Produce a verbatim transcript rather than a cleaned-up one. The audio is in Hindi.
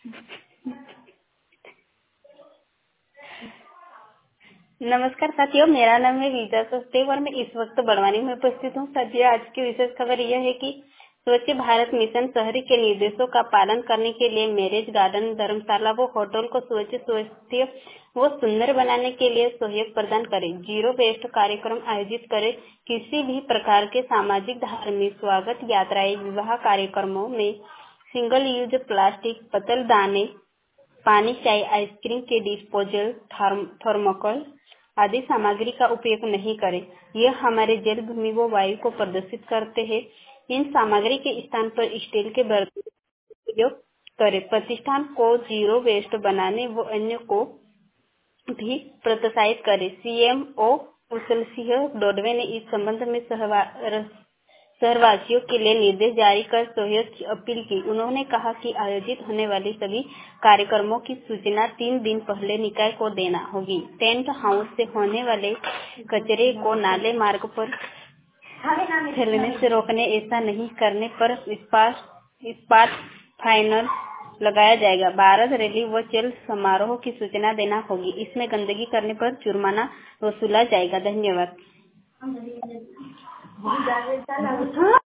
नमस्कार साथियों, मेरा नाम है विजय सचदेव और मैं इस वक्त बड़वानी में उपस्थित हूँ। साथियों, आज की विशेष खबर यह है कि स्वच्छ भारत मिशन शहरी के निर्देशों का पालन करने के लिए मैरिज गार्डन, धर्मशाला व होटल को स्वच्छ, स्वस्थ व सुंदर बनाने के लिए सहयोग प्रदान करे। जीरो वेस्ट कार्यक्रम आयोजित करे। किसी भी प्रकार के सामाजिक, धार्मिक, स्वागत यात्राएं, विवाह कार्यक्रमों में सिंगल यूज प्लास्टिक, पतल दाने, पानी, चाय, आइसक्रीम के डिस्पोजल, थर्मोकोल आदि सामग्री का उपयोग नहीं करें। यह हमारे जल, भूमि व वायु को प्रदूषित करते हैं। इन सामग्री के स्थान पर स्टील के बर्तन का उपयोग करें। प्रतिष्ठान को जीरो वेस्ट बनाने व अन्य को भी प्रोत्साहित करें। सीएमओ कुशल सिंह डोडवे ने इस संबंध में शहरवासियों के लिए निर्देश जारी कर सहयोग की अपील की। उन्होंने कहा कि आयोजित होने वाले सभी कार्यक्रमों की सूचना तीन दिन पहले निकाय को देना होगी। टेंट हाउस से होने वाले कचरे को नाले मार्ग पर फैलने से रोकने, ऐसा नहीं करने पर इस्पात फाइन लगाया जाएगा। भारत रैली व चल समारोह की सूचना देना होगी। इसमें गंदगी करने पर जुर्माना वसूला जाएगा। धन्यवाद।